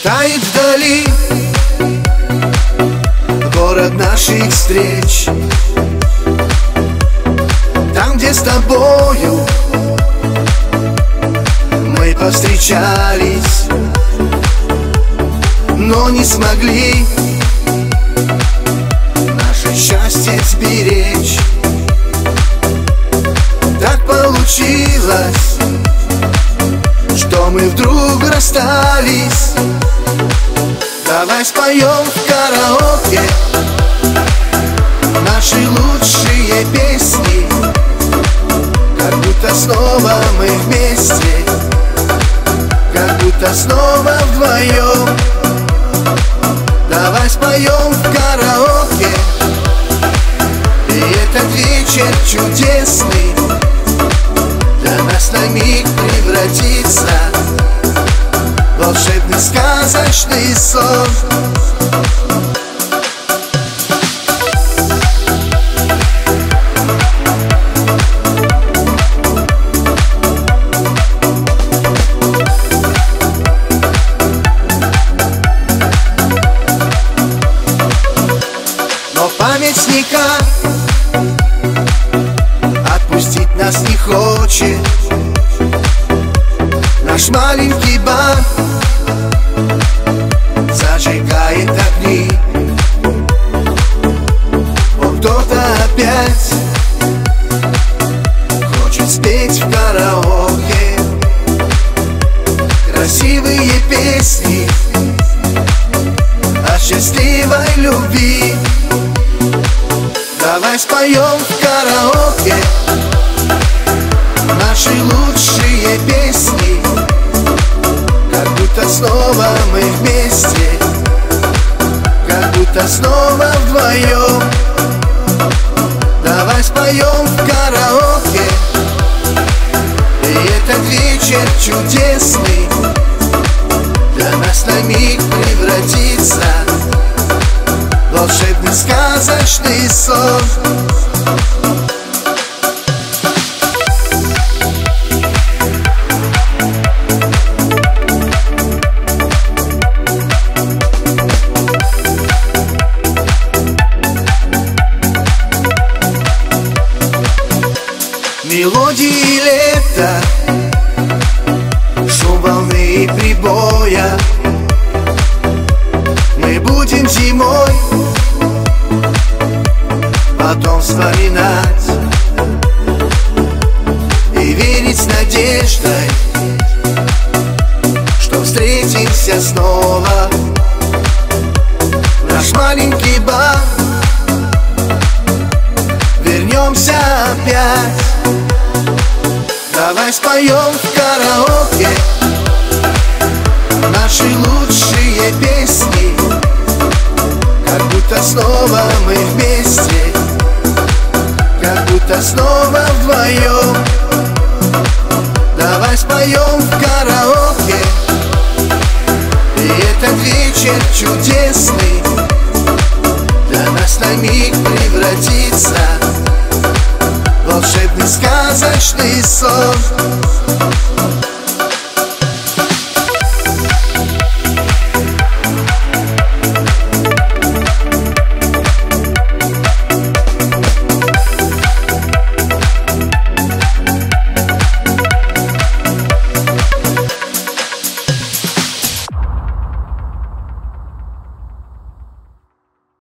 Тает вдали город наших встреч, там, где с тобою мы повстречались, но не смогли наше счастье сберечь. Так получилось, что мы вдруг расстались. Давай споем в караоке наши лучшие песни, как будто снова мы вместе, как будто снова вдвоем. Давай споем в караоке, и этот вечер чудесный для нас на миг превратится в волшебный сказочный сон. Но память никак отпустить нас не хочет. Наш маленький бар зажигает огни. Он кто-то опять хочет спеть в караоке красивые песни о счастливой любви. Давай споем в караоке наши лучшие песни, как будто снова мы вместе, как будто снова вдвоем. Давай споем в караоке, и этот вечер чудесный для нас на миг превратится в волшебный сказочный сон. Мелодии лета, шум волны и прибоя. Мы будем зимой потом вспоминать и верить с надеждой, что встретимся снова в наш маленький бар. Вернемся опять. Давай споем в караоке наши лучшие песни, как будто снова мы вместе, как будто снова вдвоем. Давай споем в караоке, и этот вечер чудесный для нас на миг превратится в волшебный сказочный сон.